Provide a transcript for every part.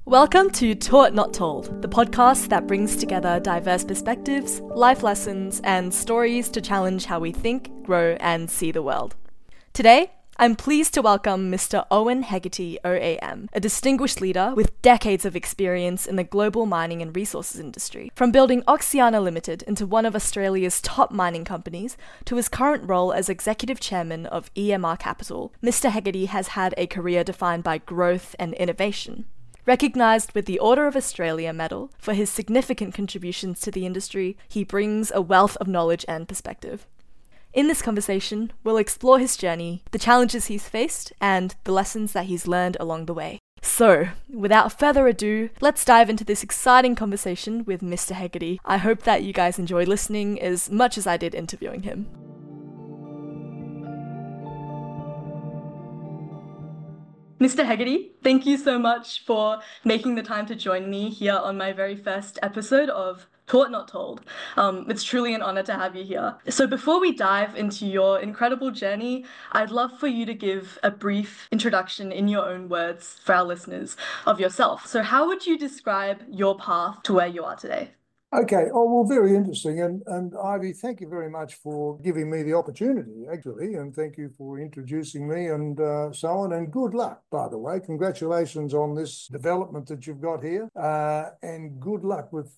Welcome to Taught Not Told, the podcast that brings together diverse perspectives, life lessons, and stories to challenge how we think, grow, and see the world. Today, I'm pleased to welcome Mr. Owen Hegarty OAM, a distinguished leader with decades of experience in the global mining and resources industry. From building Oxiana Limited into one of Australia's top mining companies to his current role as Executive Chairman of EMR Capital, Mr. Hegarty has had a career defined by growth and innovation. Recognised with the Order of Australia Medal for his significant contributions to the industry, he brings a wealth of knowledge and perspective. In this conversation, we'll explore his journey, the challenges he's faced, and the lessons that he's learned along the way. So, without further ado, let's dive into this exciting conversation with Mr. Hegarty. I hope that you guys enjoy listening as much as I did interviewing him. Mr. Hegarty, thank you so much for making the time to join me here on my very first episode of Taught Not Told. It's truly an honor to have you here. So before we dive into your incredible journey, I'd love for you to give a brief introduction in your own words for our listeners of yourself. So how would you describe your path to where you are today? Okay. Oh, well, very interesting. And Ivy, thank you very much for giving me the opportunity, actually, and thank you for introducing me and so on. And good luck, by the way. Congratulations on this development that you've got here, and good luck with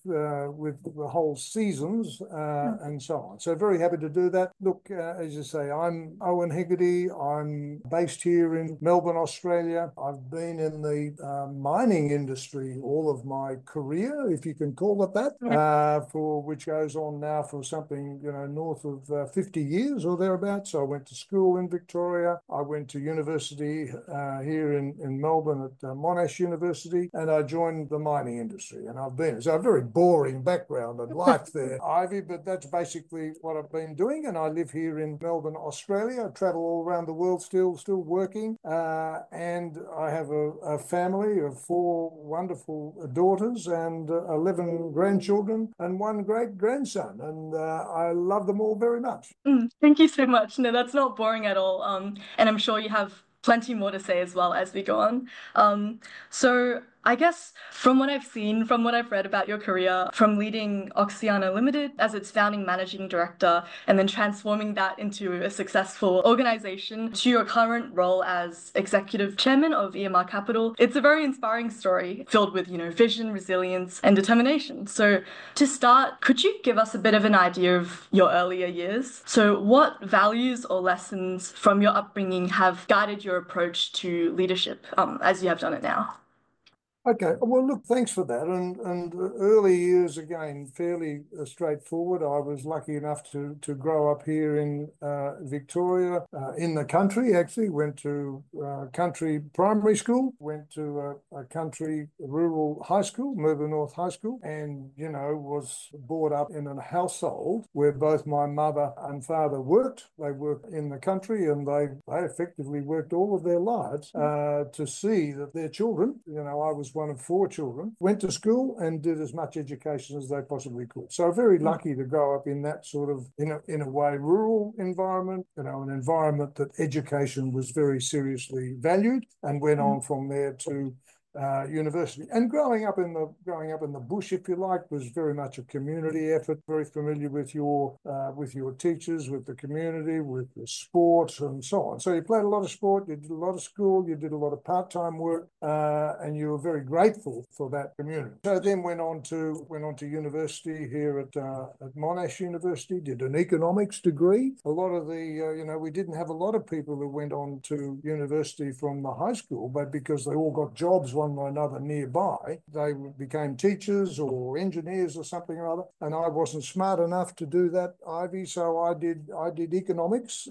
the whole seasons and so on. So very happy to do that. Look, as you say, I'm Owen Hegarty. I'm based here in Melbourne, Australia. I've been in the mining industry all of my career, if you can call it that. For which goes on now for something, north of 50 years or thereabouts. So I went to school in Victoria. I went to university here in Melbourne at Monash University, and I joined the mining industry. And it's a very boring background and life there, Ivy, but that's basically what I've been doing. And I live here in Melbourne, Australia. I travel all around the world still working. And I have a family of 4 wonderful daughters and 11 grandchildren and 1 great-grandson, and I love them all very much. Thank you so much. No, that's not boring at all, and I'm sure you have plenty more to say as well as we go on. So I guess from what I've seen, from what I've read about your career, from leading Oxiana Limited as its founding managing director and then transforming that into a successful organization to your current role as executive chairman of EMR Capital, it's a very inspiring story filled with, vision, resilience, and determination. So to start, could you give us a bit of an idea of your earlier years? So what values or lessons from your upbringing have guided your approach to leadership as you have done it now? Okay, well, look, thanks for that. And early years, again, fairly straightforward. I was lucky enough to grow up here in Victoria, in the country, actually. Went to country primary school, went to a country rural high school, Melbourne North High School, and, was brought up in a household where both my mother and father worked. They worked in the country, and they effectively worked all of their lives to see that their children, I was one of 4 children, went to school and did as much education as they possibly could. So very lucky to grow up in that sort of, in a way, rural environment, an environment that education was very seriously valued, and went on from there to university. And growing up in the bush, if you like, was very much a community effort. Very familiar with your teachers, with the community, with the sport, and so on. So you played a lot of sport, you did a lot of school, you did a lot of part-time work, and you were very grateful for that community. So then went on to university here at Monash University. Did an economics degree. A lot of the we didn't have a lot of people who went on to university from the high school, but because they all got jobs one way or another nearby, they became teachers or engineers or something or other, and I wasn't smart enough to do that, Ivy, so I did economics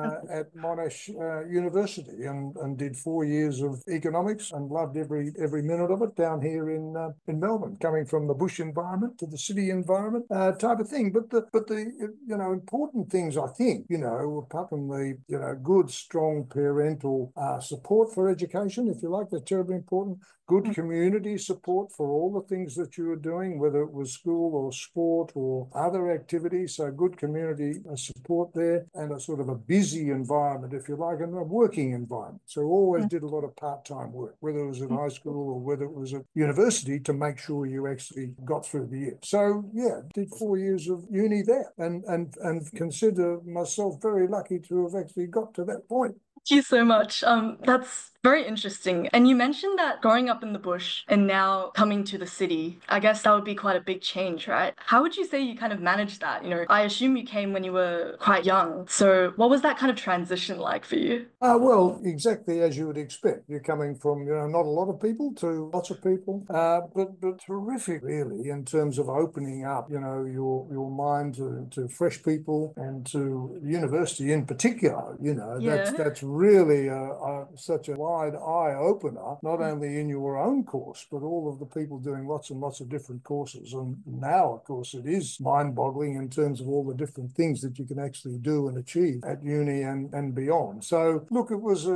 at Monash University and did 4 years of economics and loved every minute of it down here in Melbourne, coming from the bush environment to the city environment type of thing. But the important things, I think, apart from the good strong parental support for education, if you like, they're terribly important. good community support for all the things that you were doing, whether it was school or sport or other activities. So good community support there, and a sort of a busy environment, if you like, and a working environment. So always did a lot of part-time work, whether it was at high school or whether it was at university, to make sure you actually got through the year. So yeah, did 4 years of uni there, and consider myself very lucky to have actually got to that point. Thank you so much. That's very interesting. And you mentioned that growing up in the bush and now coming to the city, I guess that would be quite a big change, right? How would you say you kind of managed that? I assume you came when you were quite young. So what was that kind of transition like for you? Well, exactly as you would expect. You're coming from, not a lot of people to lots of people, but terrific, really, in terms of opening up, your mind to fresh people and to university in particular. Yeah. That's really such a wide eye opener, not only in your own course, but all of the people doing lots and lots of different courses. And now, of course, it is mind-boggling in terms of all the different things that you can actually do and achieve at uni and beyond. So look, it was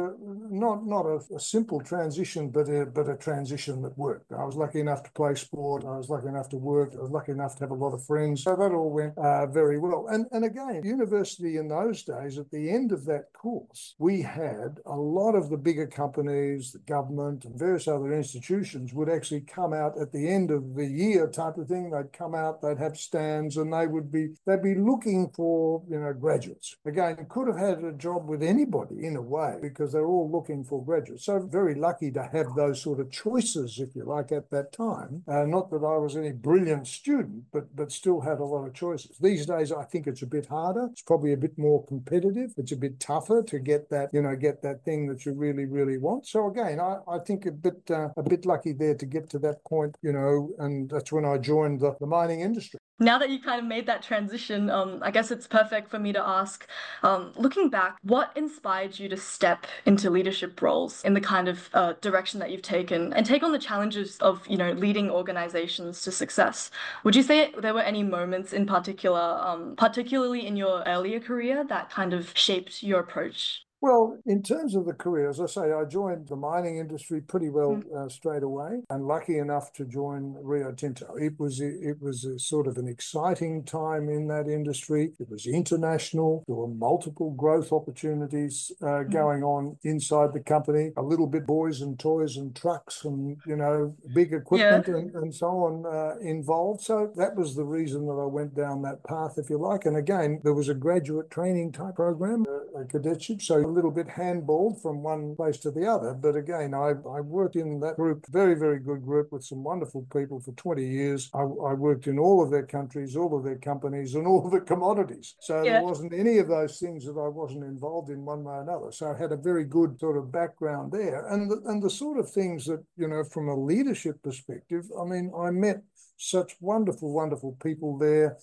not a simple transition, but a transition that worked. I was lucky enough to play sport. I was lucky enough to work. I was lucky enough to have a lot of friends. So that all went very well. And again, university in those days, at the end of that course, we had a lot of the bigger companies, the government, and various other institutions would actually come out at the end of the year type of thing. They'd come out, they'd have stands, and they'd be looking for graduates. Again, could have had a job with anybody in a way, because they're all looking for graduates. So very lucky to have those sort of choices, if you like, at that time. Not that I was any brilliant student, but still had a lot of choices. These days, I think it's a bit harder. It's probably a bit more competitive. It's a bit tougher to get that thing that you really, really want. So again, I think a bit lucky there to get to that point, and that's when I joined the mining industry. Now that you kind of made that transition, I guess it's perfect for me to ask, looking back, what inspired you to step into leadership roles in the kind of direction that you've taken and take on the challenges of, leading organizations to success? Would you say there were any moments in particular, particularly in your earlier career, that kind of shaped your approach? Well, in terms of the career, as I say, I joined the mining industry pretty well straight away, and lucky enough to join Rio Tinto. It was a sort of an exciting time in that industry. It was international. There were multiple growth opportunities going on inside the company. A little bit boys and toys and trucks and big equipment and so on involved. So that was the reason that I went down that path, if you like. And again, there was a graduate training type program, a cadetship. So little bit handballed from one place to the other. But again, I worked in that group, very, very good group with some wonderful people for 20 years. I worked in all of their countries, all of their companies, and all of the commodities. So there wasn't any of those things that I wasn't involved in one way or another. So I had a very good sort of background there. And the sort of things that, from a leadership perspective, I mean, I met such wonderful, wonderful people there,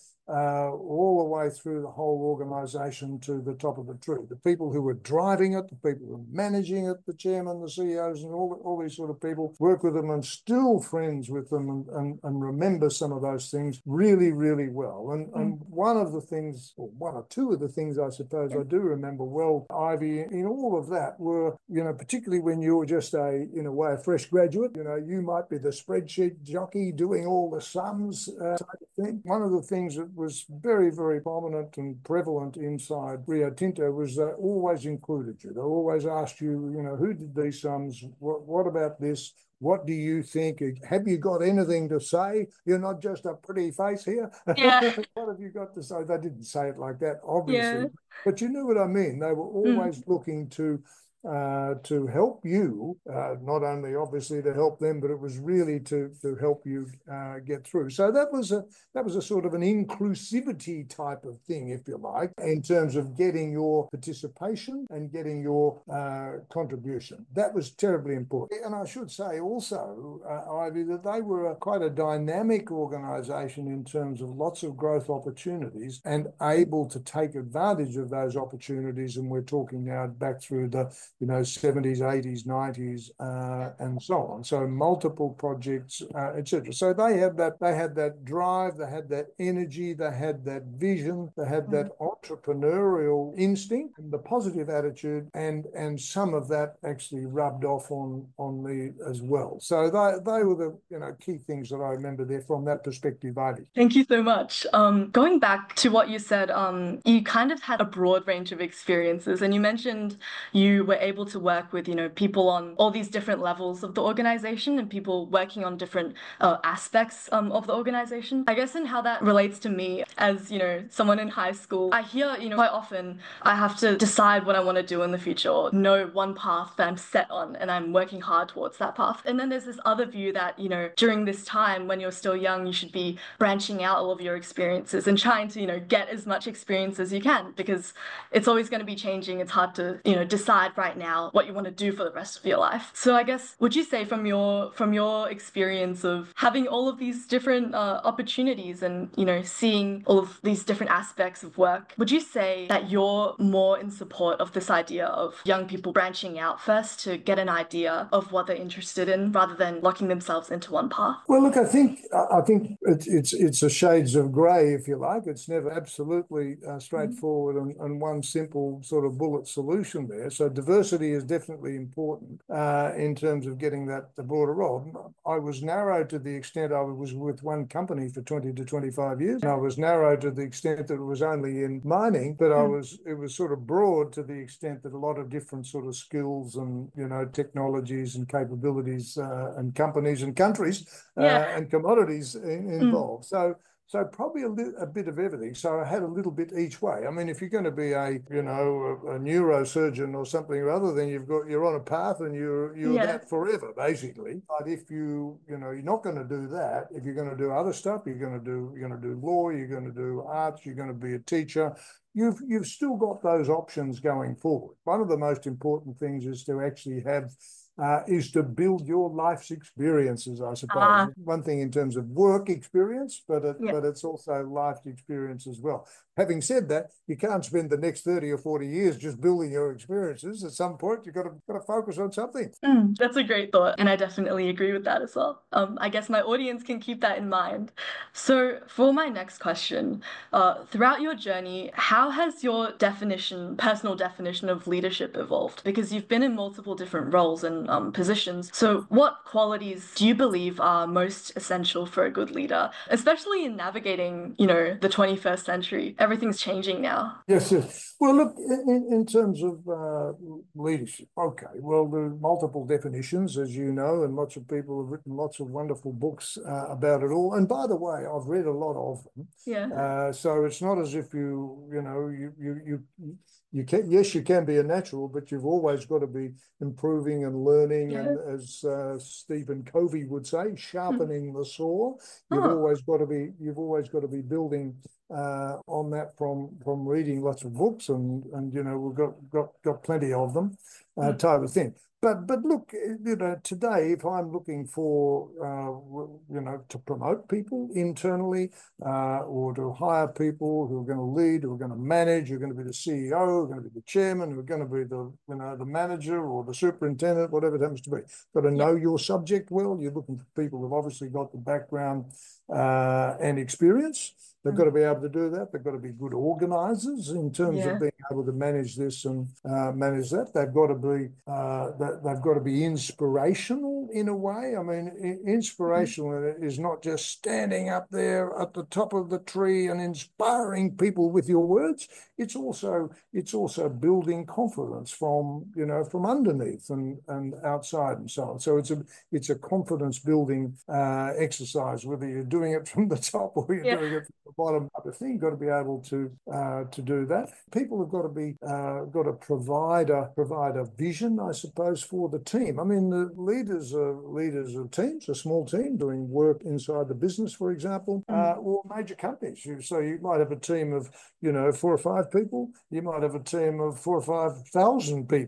all the way through the whole organisation to the top of the tree. The people who were driving it, the people who were managing it, the chairman, the CEOs, and all these sort of people, work with them and still friends with them and remember some of those things really, really well. And one of the things, or one or two of the things I suppose I do remember well, Ivy, in all of that were, particularly when you were just in a way, a fresh graduate, you might be the spreadsheet jockey doing all the sums type of thing. One of the things that was very, very prominent and prevalent inside Rio Tinto was they always included you. They always asked you, who did these sums? What about this? What do you think? Have you got anything to say? You're not just a pretty face here. Yeah. What have you got to say? They didn't say it like that, obviously, but you knew what I mean. They were always looking to help you, not only obviously to help them, but it was really to help you get through. So that was a sort of an inclusivity type of thing, if you like, in terms of getting your participation and getting your contribution. That was terribly important. And I should say also, Ivy, that they were quite a dynamic organisation in terms of lots of growth opportunities and able to take advantage of those opportunities. And we're talking now back through the 70s, 80s, 90s, and so on. So multiple projects, etc. So they had that drive, they had that energy, they had that vision, they had that entrepreneurial instinct and the positive attitude, and some of that actually rubbed off on me as well. So they were the key things that I remember there from that perspective, Ivy. Thank you so much. Going back to what you said, you kind of had a broad range of experiences, and you mentioned you were able to work with, people on all these different levels of the organization and people working on different aspects of the organization. I guess in how that relates to me as, someone in high school, I hear, quite often I have to decide what I want to do in the future or know one path that I'm set on and I'm working hard towards that path. And then there's this other view that, during this time when you're still young, you should be branching out all of your experiences and trying to, get as much experience as you can, because it's always going to be changing. It's hard to, decide right now what you want to do for the rest of your life. So I guess, would you say from your experience of having all of these different opportunities and, seeing all of these different aspects of work, would you say that you're more in support of this idea of young people branching out first to get an idea of what they're interested in rather than locking themselves into one path? Well, look, I think it's a shades of grey, if you like. It's never absolutely straightforward and one simple sort of bullet solution there. So diversity is definitely important in terms of getting the broader role. I was narrow to the extent I was with one company for 20 to 25 years. And I was narrow to the extent that it was only in mining, but it was sort of broad to the extent that a lot of different sort of skills and, technologies and capabilities and companies and countries and commodities involved. So probably a bit of everything. So I had a little bit each way. I mean, if you're going to be a neurosurgeon or something or other, then you're on a path and you're that forever, basically. But if you're not going to do that, if you're going to do other stuff, you're going to do law, you're going to do arts, you're going to be a teacher, you've still got those options going forward. One of the most important things is to actually is to build your life's experiences, I suppose. One thing in terms of work experience, but it's also life experience as well. Having said that, you can't spend the next 30 or 40 years just building your experiences. At some point, you've got to focus on something. That's a great thought, and I definitely agree with that as well. I guess my audience can keep that in mind. So for my next question, throughout your journey, how has your personal definition of leadership evolved? Because you've been in multiple different roles and positions. So what qualities do you believe are most essential for a good leader, especially in navigating, the 21st century? Everything's changing now. Yes. Well, look, in terms of leadership, okay, well, there are multiple definitions, as you know, and lots of people have written lots of wonderful books about it all. And by the way, I've read a lot of them. Yeah. So it's not as if you can, yes, you can be a natural, but you've always got to be improving and learning, and as Stephen Covey would say, sharpening the saw. You've always got to be building on that from reading lots of books, and we've got plenty of them, type of thing. But look, today, if I'm looking for, to promote people internally or to hire people who are going to lead, who are going to manage, who are going to be the CEO, who are going to be the chairman, who are going to be the manager or the superintendent, whatever it happens to be. Got to know your subject well. You're looking for people who've obviously got the background and experience. They've got to be able to do that. They've got to be good organisers in terms of being able to manage this and manage that. They've got to be inspirational in a way. I mean, inspirational is not just standing up there at the top of the tree and inspiring people with your words. It's also building confidence from underneath and outside and so on. So it's a confidence building exercise, whether you're doing it from the top or you're doing it from the bottom up a thing. You've got to be able to do that. People have got to provide a vision, I suppose, for the team. I mean, the leaders of teams, a small team doing work inside the business, for example, or major companies. So you might have a team of 4 or 5 people. You might have a team of 4 or 5,000 people.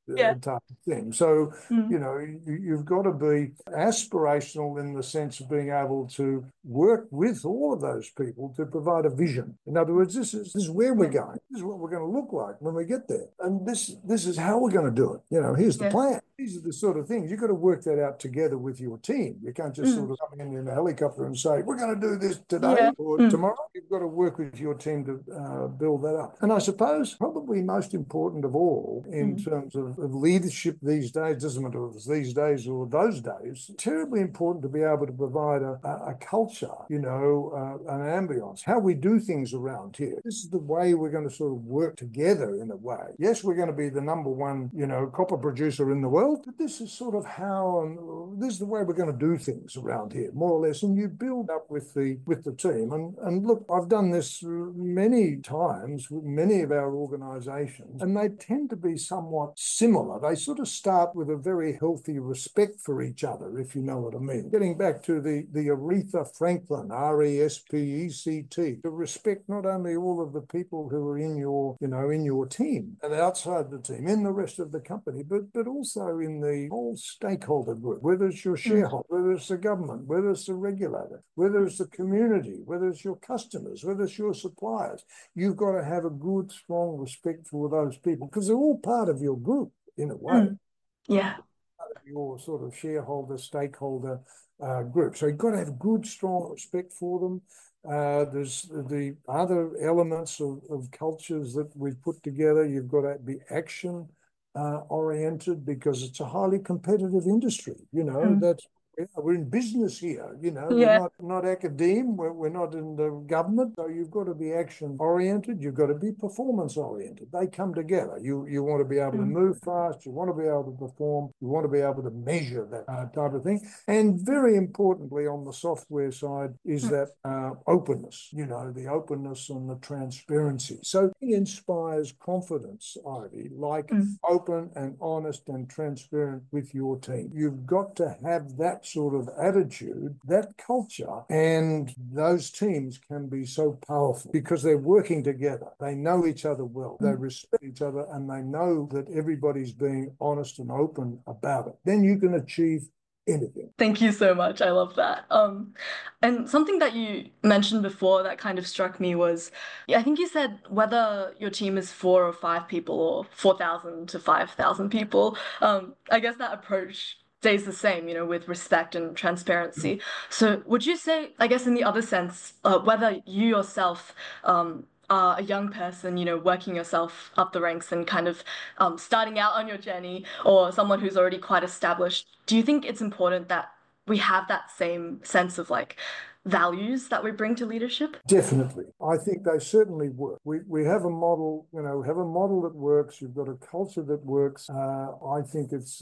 Yeah. type of thing. So, Mm. you've got to be aspirational in the sense of being able to work with all of those people to provide a vision. In other words, this is where we're going. This is what we're going to look like when we get there. And this is how we're going to do it. Here's the plan. These are the sort of things. You've got to work that out together with your team. You can't just sort of come in a helicopter and say, we're going to do this today or tomorrow. You've got to work with your team to build that up. And I suppose probably most important of all in terms of leadership these days, doesn't matter if it's these days or those days, terribly important to be able to provide a culture, an ambience, how we do things around here. This is the way we're going to sort of work together in a way. Yes, we're going to be the number one, copper producer in the world, but this is sort of how, this is the way we're going to do things around here, more or less. And you build up with the team. And look, I've done this many times with many of our organizations, and they tend to be somewhat similar. They sort of start with a very healthy respect for each other, if you know what I mean. Getting back to the Aretha Franklin, RESPECT, to respect not only all of the people who are in your team and outside the team, in the rest of the company, but also in the whole stakeholder group, whether it's your shareholder, whether it's the government, whether it's the regulator, whether it's the community, whether it's your customers, whether it's your suppliers. You've got to have a good, strong respect for those people because they're all part of your group in a way. Yeah. Part of your sort of shareholder, stakeholder group. So you've got to have good, strong respect for them. There's the other elements of cultures that we've put together. You've got to be action oriented because it's a highly competitive industry. We're in business here. We're not academe. We're not in the government. So you've got to be action oriented. You've got to be performance oriented. They come together. You want to be able to move fast. You want to be able to perform. You want to be able to measure that type of thing. And very importantly, on the software side is that openness. The openness and the transparency. So it inspires confidence, Ivy, like open and honest and transparent with your team. You've got to have that sort of attitude, that culture, and those teams can be so powerful because they're working together. They know each other well. They respect each other, and they know that everybody's being honest and open about it. Then you can achieve anything. Thank you so much. I love that. And something that you mentioned before that kind of struck me was, I think you said whether your team is 4 or 5 people or 4,000 to 5,000 people. I guess that approach stays the same, with respect and transparency. So would you say, I guess in the other sense, whether you yourself are a young person, working yourself up the ranks and kind of starting out on your journey, or someone who's already quite established, do you think it's important that we have that same sense of values that we bring to leadership? Definitely. I think they certainly work. We have a model, have a model that works. You've got a culture that works. I think it's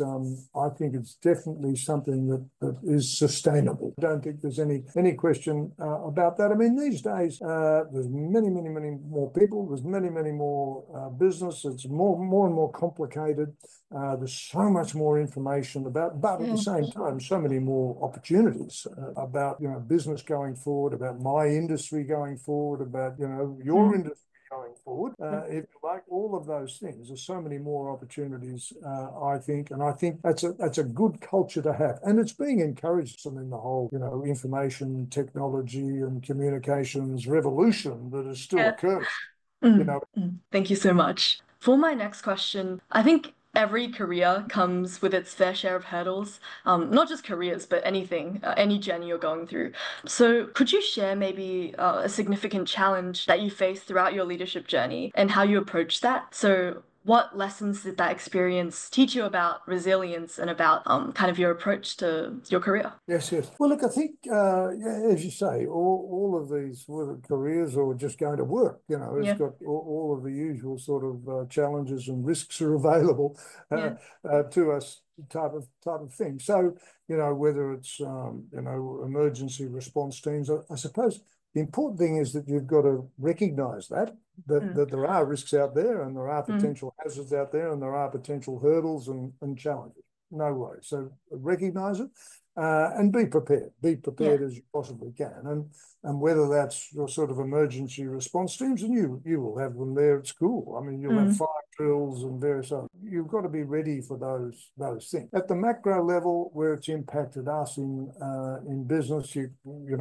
definitely something that is sustainable. I don't think there's any question about that. I mean, these days, there's many, many, many more people. There's many, many more business. It's more and more complicated. There's so much more information about, but at the same time, so many more opportunities about, business going forward, about my industry going forward, about, your industry going forward. If you like, all of those things, there's so many more opportunities, I think, and I think that's a good culture to have. And it's being encouraged in the whole, information technology and communications revolution that is still occurring. Thank you so much. For my next question, I think every career comes with its fair share of hurdles, not just careers, but anything, any journey you're going through. So could you share maybe a significant challenge that you faced throughout your leadership journey and how you approached that? So what lessons did that experience teach you about resilience and about kind of your approach to your career? Yes. Well, look, I think, as you say, all of these, whether careers or just going to work, it's got all of the usual sort of challenges and risks are available to us type of thing. So, whether it's, emergency response teams, I suppose the important thing is that you've got to recognise that there are risks out there and there are potential hazards out there and there are potential hurdles and challenges. No worries. So recognise it and be prepared. Be prepared as you possibly can. And whether that's your sort of emergency response teams, and you will have them there at school. I mean, you'll have 5, drills and various other. You've got to be ready for those things. At the macro level, where it's impacted us in business, there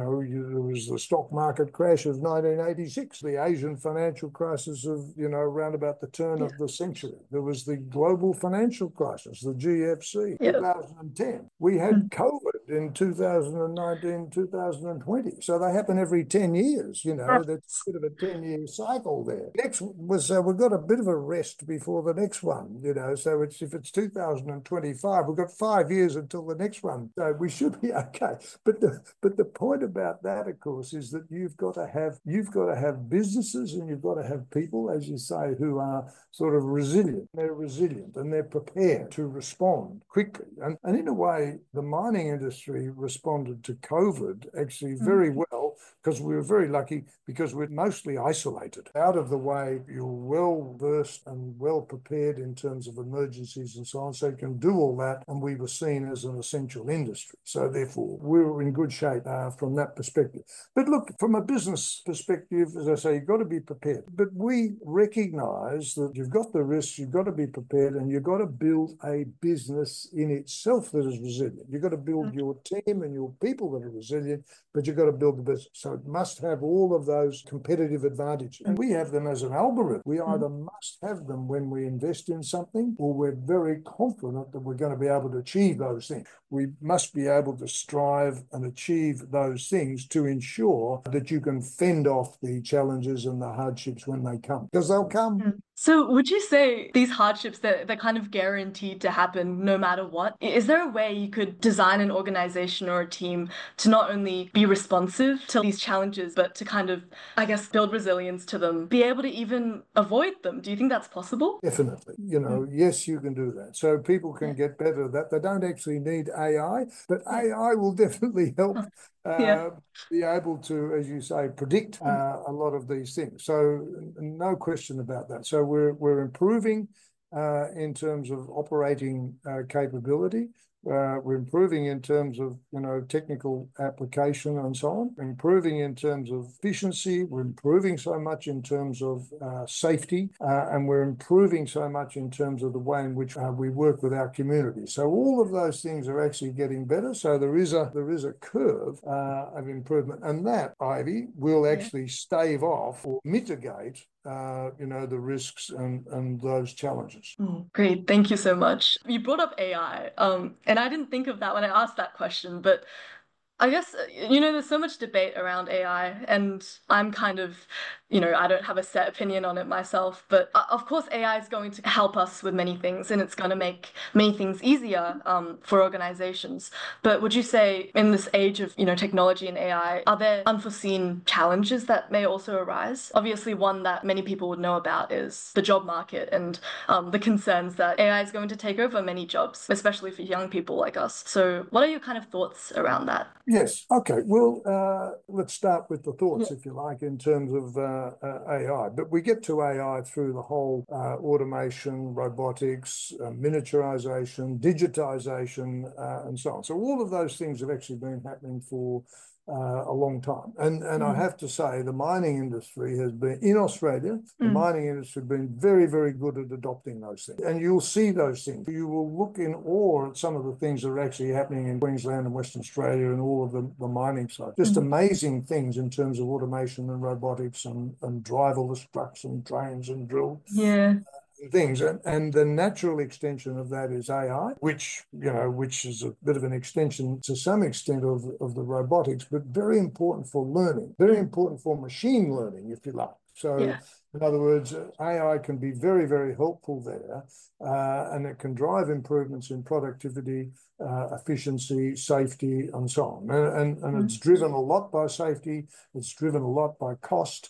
was the stock market crash of 1986, the Asian financial crisis of around about the turn of the century. There was the global financial crisis, the GFC, 2010. We had COVID in 2019, 2020. So they happen every 10 years. That's a bit of a 10-year cycle there. Next was we've got a bit of a rest before the next one. So if it's 2025, we've got 5 years until the next one. So we should be okay. But the point about that, of course, is that you've got to have businesses and you've got to have people, as you say, who are sort of resilient. They're resilient and they're prepared to respond quickly. And in a way, the mining industry responded to COVID actually very well, because we were very lucky, because we're mostly isolated. Out of the way, you're well versed and well prepared in terms of emergencies and so on, so you can do all that, and we were seen as an essential industry. So therefore, we were in good shape from that perspective. But look, from a business perspective, as I say, you've got to be prepared. But we recognise that you've got the risks, you've got to be prepared, and you've got to build a business in itself that is resilient. You've got to build your team and your people that are resilient, but you've got to build the business. So it must have all of those competitive advantages. And we have them as an algorithm. We either must have them when we invest in something, or we're very confident that we're going to be able to achieve those things. We must be able to strive and achieve those things to ensure that you can fend off the challenges and the hardships when they come, because they'll come. So would you say these hardships, they're kind of guaranteed to happen no matter what? Is there a way you could design an organization or a team to not only be responsive to these challenges, but to kind of, I guess, build resilience to them, be able to even avoid them? Do you think that's possible? Definitely. Yes, you can do that. So people can get better at that. They don't actually need AI, but AI will definitely help be able to, as you say, predict a lot of these things. So no question about that. So we're improving in terms of operating capability. We're improving in terms of technical application and so on. We're improving in terms of efficiency. We're improving so much in terms of safety, and we're improving so much in terms of the way in which we work with our community. So all of those things are actually getting better. So there is a curve of improvement, and that, Ivy, will actually stave off or mitigate the risks and those challenges. Great. Thank you so much. You brought up AI, and I didn't think of that when I asked that question, but I guess, there's so much debate around AI, and I'm kind of, I don't have a set opinion on it myself, but of course AI is going to help us with many things, and it's going to make many things easier for organizations. But would you say in this age of, technology and AI, are there unforeseen challenges that may also arise? Obviously, one that many people would know about is the job market and the concerns that AI is going to take over many jobs, especially for young people like us. So what are your kind of thoughts around that? Yes. Okay. Well, let's start with the thoughts, if you like, in terms of AI. But we get to AI through the whole automation, robotics, miniaturization, digitization, and so on. So all of those things have actually been happening for a long time. And I have to say, the mining industry has been, in Australia, the mining industry has been very, very good at adopting those things. And you'll see those things. You will look in awe at some of the things that are actually happening in Queensland and Western Australia and all of the mining side. Just amazing things in terms of automation and robotics and driverless trucks and trains and drills. Yeah. Things, and the natural extension of that is AI, which is a bit of an extension to some extent of the robotics, but very important for learning, very important for machine learning, if you like. So in other words, AI can be very, very helpful there, and it can drive improvements in productivity, efficiency, safety, and so on. And it's driven a lot by safety, it's driven a lot by cost,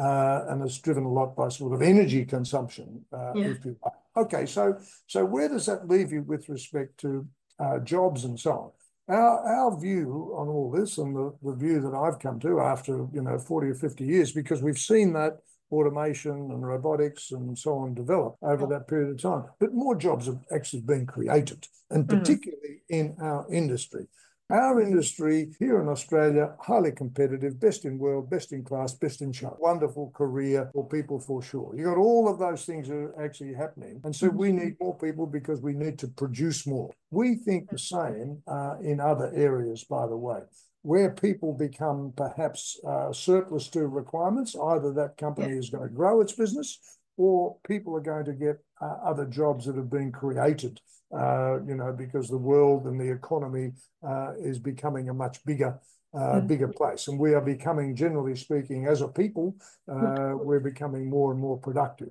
and it's driven a lot by sort of energy consumption, if you like. Okay, so where does that leave you with respect to jobs and so on? Our view on all this, and the view that I've come to after 40 or 50 years, because we've seen that automation and robotics and so on develop over that period of time, but more jobs have actually been created, and particularly in our industry. Our industry here in Australia, highly competitive, best in world, best in class, best in show. Wonderful career for people for sure. You got all of those things are actually happening. And so we need more people because we need to produce more. We think the same in other areas, by the way, where people become perhaps surplus to requirements. Either that company is going to grow its business or people are going to get other jobs that have been created, because the world and the economy is becoming a much bigger place. And we are becoming, generally speaking, as a people, we're becoming more and more productive.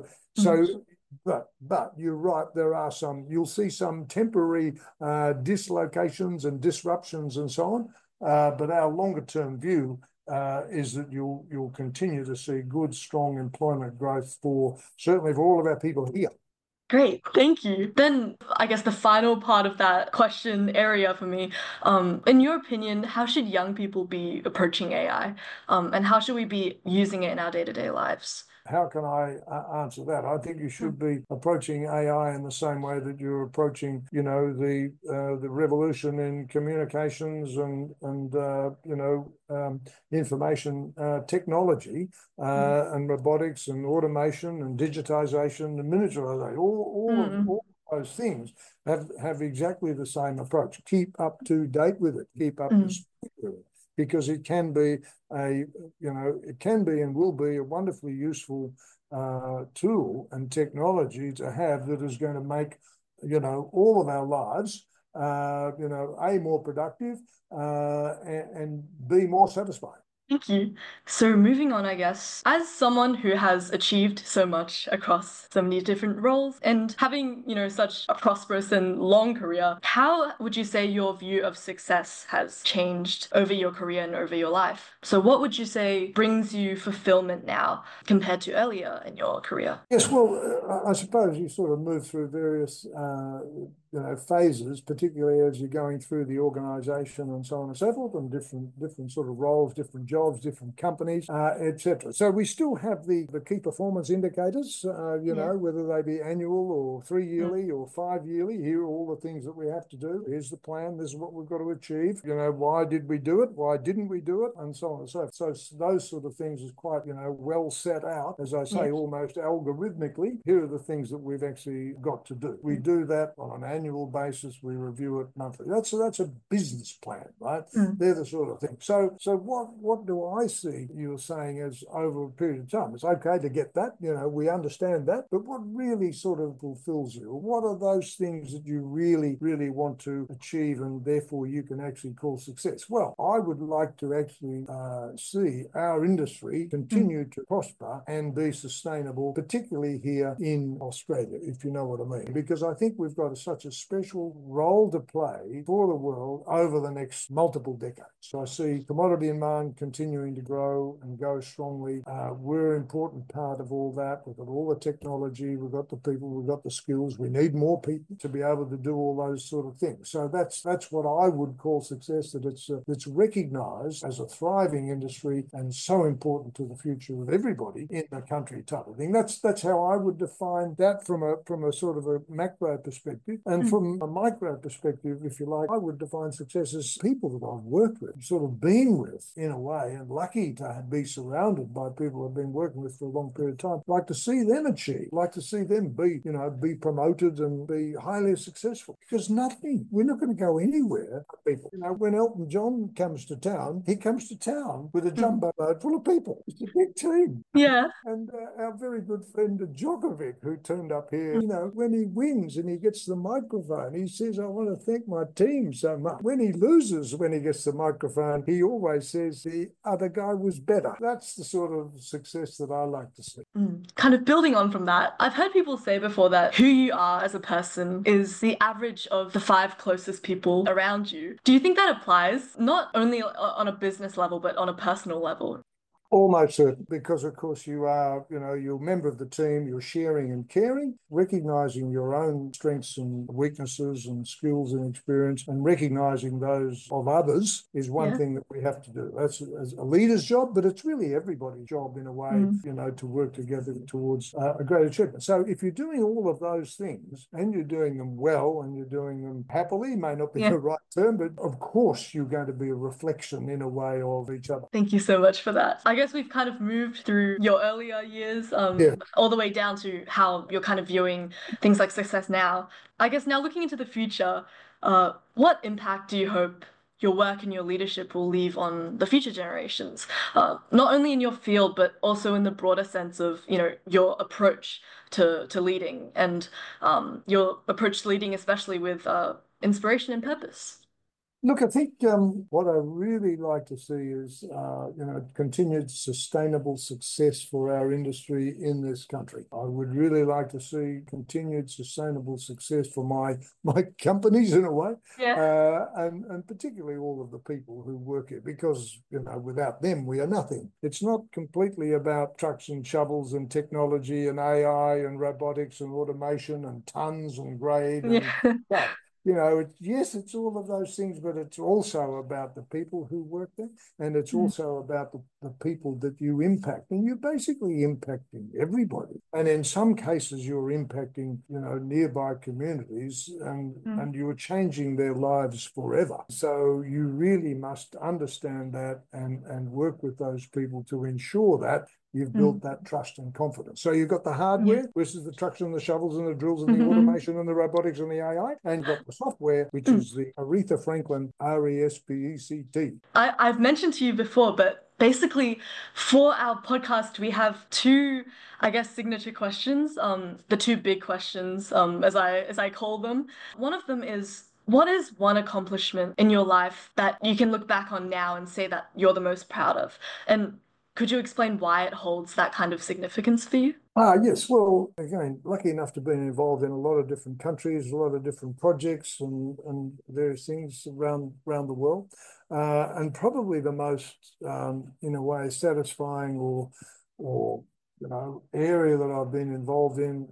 But you're right, you'll see some temporary dislocations and disruptions and so on. But our longer term view is that you'll continue to see good, strong employment growth certainly for all of our people here. Great, thank you. Then I guess the final part of that question area for me, in your opinion, how should young people be approaching AI? And how should we be using it in our day-to-day lives? How can I answer that? I think you should be approaching AI in the same way that you're approaching, the revolution in communications and information technology and robotics and automation and digitization and miniaturization. All of those things have exactly the same approach. Keep up to date with it. Keep up to speed with it. Because it can be and will be a wonderfully useful tool and technology to have that is going to make, all of our lives, more productive and B, more satisfying. Thank you. So moving on, I guess, as someone who has achieved so much across so many different roles and having, such a prosperous and long career, how would you say your view of success has changed over your career and over your life? So what would you say brings you fulfillment now compared to earlier in your career? Yes, well, I suppose you sort of move through various phases, particularly as you're going through the organisation and so on and so forth, and different sort of roles, different jobs, different companies, etc. So we still have the key performance indicators, whether they be annual or 3-yearly or 5-yearly. Here are all the things that we have to do. Here's the plan. This is what we've got to achieve. Why did we do it? Why didn't we do it? And so on and so forth. So those sort of things is quite, well set out, as I say, almost algorithmically. Here are the things that we've actually got to do. We do that on an annual basis. We review it monthly. That's a business plan, right? They're the sort of things. So what do I see you're saying as over a period of time? It's okay to get that, we understand that, but what really sort of fulfills you? What are those things that you really, really want to achieve and therefore you can actually call success? Well, I would like to actually see our industry continue to prosper and be sustainable, particularly here in Australia, if you know what I mean, because I think we've got such a special role to play for the world over the next multiple decades. So I see commodity demand continuing to grow and go strongly. We're an important part of all that. We've got all the technology, we've got the people, we've got the skills. We need more people to be able to do all those sort of things. So that's what I would call success, that it's recognised as a thriving industry and so important to the future of everybody in the country type of thing. That's how I would define that from a sort of a macro perspective. And from a micro perspective, if you like, I would define success as people that I've worked with, sort of been with in a way, and lucky to be surrounded by people I've been working with for a long period of time. Like to see them achieve, like to see them be promoted and be highly successful. Because we're not going to go anywhere, people. When Elton John comes to town, he comes to town with a jumbo load full of people. It's a big team. Yeah. And our very good friend Djokovic, who turned up here, when he wins and he gets the microphone, he says, I want to thank my team so much. When he loses, when he gets the microphone, he always says the other guy was better. That's the sort of success that I like to see. Kind of building on from that, I've heard people say before that who you are as a person is the average of the 5 closest people around you. Do you think that applies not only on a business level, but on a personal level? Almost certain, because of course you are, you're a member of the team, you're sharing and caring, recognizing your own strengths and weaknesses and skills and experience, and recognizing those of others is one Yeah. thing that we have to do. That's a leader's job, but it's really everybody's job in a way, Mm. to work together towards a great achievement. So if you're doing all of those things and you're doing them well and you're doing them happily, may not be Yeah. the right term, but of course you're going to be a reflection in a way of each other. Thank you so much for that. I guess we've kind of moved through your earlier years, Yeah. all the way down to how you're kind of viewing things like success now. I guess now looking into the future, what impact do you hope your work and your leadership will leave on the future generations? Not only in your field, but also in the broader sense of, your approach to leading and your approach to leading, especially with inspiration and purpose. Look, I think what I really like to see is, continued sustainable success for our industry in this country. I would really like to see continued sustainable success for my companies in a way, Yeah. and particularly all of the people who work here, because without them we are nothing. It's not completely about trucks and shovels and technology and AI and robotics and automation and tons and grade and Yeah. but yes, it's all of those things, but it's also about the people who work there, and it's also about the people that you impact. And you're basically impacting everybody. And in some cases, you're impacting, nearby communities, Mm. and you're changing their lives forever. So you really must understand that and work with those people to ensure that you've built Mm. that trust and confidence. So you've got the Yeah. hardware, which is the trucks and the shovels and the drills and the automation and the robotics and the AI, and you've got the software, which is the Aretha Franklin RESPECT. I've mentioned to you before, but basically for our podcast, we have two, I guess, signature questions, the two big questions, as I call them. One of them is, what is one accomplishment in your life that you can look back on now and say that you're the most proud of? And could you explain why it holds that kind of significance for you? Yes. Well, again, lucky enough to be involved in a lot of different countries, a lot of different projects and various things around the world. And probably the most, in a way, satisfying or area that I've been involved in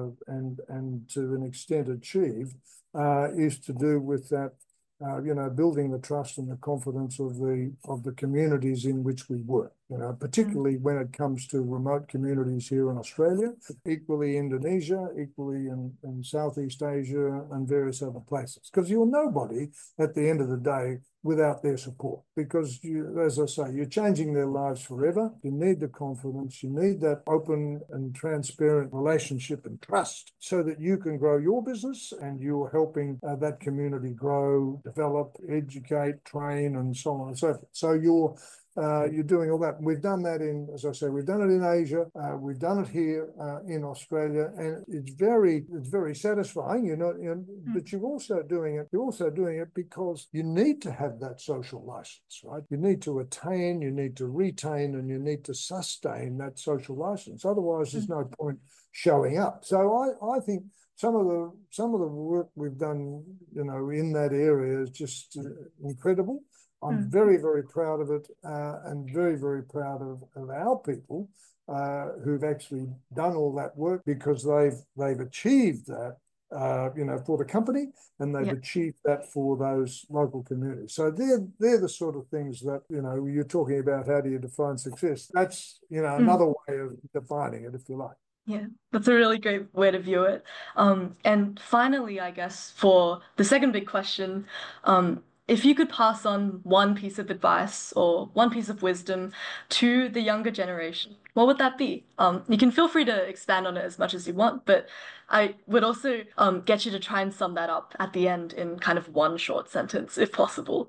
and to an extent achieved is to do with that building the trust and the confidence of the communities in which we work. Mm. Particularly when it comes to remote communities here in Australia, equally Indonesia, equally in Southeast Asia and various other places. Because you're nobody at the end of the day without their support. Because as I say, you're changing their lives forever. You need the confidence, you need that open and transparent relationship and trust so that you can grow your business and you're helping that community grow, develop, educate, train, and so on and so forth. So you're doing all that. We've done that as I say, we've done it in Asia. We've done it here in Australia, and it's very satisfying. But you're also doing it. You're also doing it because you need to have that social license, right? You need to attain, you need to retain, and you need to sustain that social license. Otherwise, there's no point showing up. So I think some of the work we've done, in that area is just incredible. I'm very, very proud of it, and very, very proud of our people who've actually done all that work because they've achieved that, for the company, and they've Yeah. achieved that for those local communities. So they're the sort of things that you're talking about. How do you define success? That's Mm. another way of defining it, if you like. Yeah, that's a really great way to view it. And finally, I guess for the second big question, if you could pass on one piece of advice or one piece of wisdom to the younger generation, what would that be? You can feel free to expand on it as much as you want, but I would also get you to try and sum that up at the end in kind of one short sentence, if possible.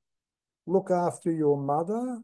Look after your mother.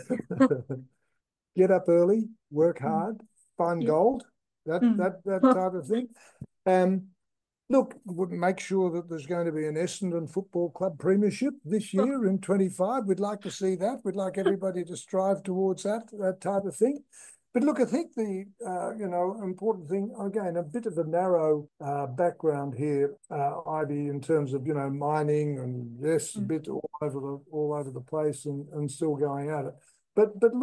Get up early, work Mm. hard, find Yeah. gold, that Mm. that that type of thing. Look, make sure that there's going to be an Essendon Football Club premiership this year in 25. We'd like to see that. We'd like everybody to strive towards that type of thing. But look, I think the important thing, again, a bit of a narrow background here, Ivy, in terms of mining and yes, a Mm. bit all over the place and still going at it. But look,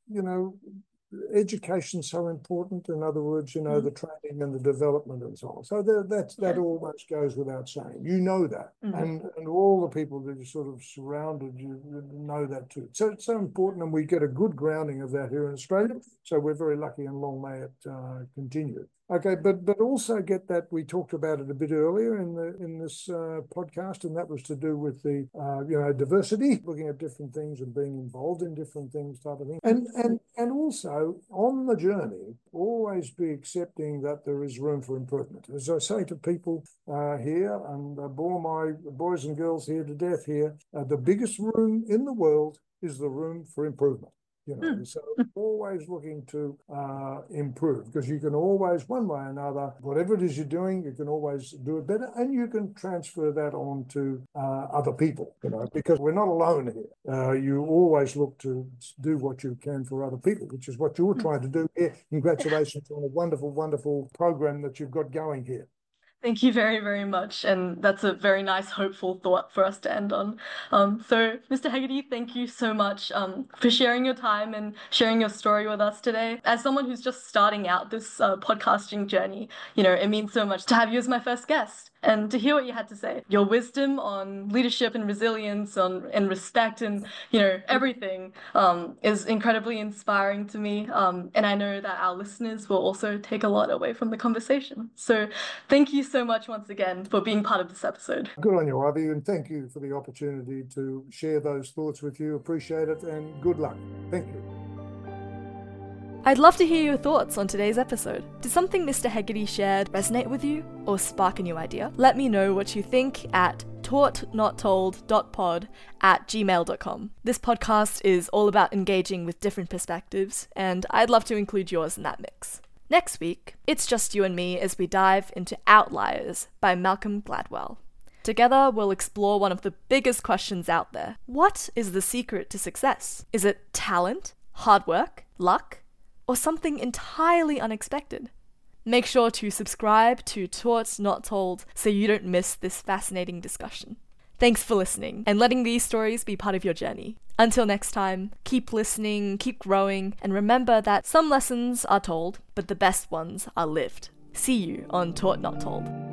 education's so important. In other words, the training and the development and so on. So that almost goes without saying. You know that, and all the people that are sort of surrounded you know that too. So it's so important, and we get a good grounding of that here in Australia. So we're very lucky, and long may it continue. Okay, but also get that we talked about it a bit earlier in this podcast, and that was to do with the diversity, looking at different things and being involved in different things, type of thing, and also on the journey, always be accepting that there is room for improvement. As I say to people here, and I bore my boys and girls here to death here, the biggest room in the world is the room for improvement. So always looking to improve, because you can always, one way or another, whatever it is you're doing, you can always do it better, and you can transfer that on to other people, because we're not alone here. You always look to do what you can for other people, which is what you're trying to do here. Congratulations on a wonderful, wonderful program that you've got going here. Thank you very, very much. And that's a very nice, hopeful thought for us to end on. So, Mr. Hegarty, thank you so much for sharing your time and sharing your story with us today. As someone who's just starting out this podcasting journey, it means so much to have you as my first guest and to hear what you had to say. Your wisdom on leadership and resilience and respect and, everything is incredibly inspiring to me. And I know that our listeners will also take a lot away from the conversation. So thank you so much once again for being part of this episode. Good on you, Ivy, and thank you for the opportunity to share those thoughts with you. Appreciate it, and good luck. Thank you. I'd love to hear your thoughts on today's episode. Did something Mr. Hegarty shared resonate with you or spark a new idea? Let me know what you think at taughtnottold.pod@gmail.com. This podcast is all about engaging with different perspectives, and I'd love to include yours in that mix. Next week, it's just you and me as we dive into Outliers by Malcolm Gladwell. Together, we'll explore one of the biggest questions out there. What is the secret to success? Is it talent, hard work, luck, or something entirely unexpected? Make sure to subscribe to Taught Not Told so you don't miss this fascinating discussion. Thanks for listening and letting these stories be part of your journey. Until next time, keep listening, keep growing, and remember that some lessons are told, but the best ones are lived. See you on Taught Not Told.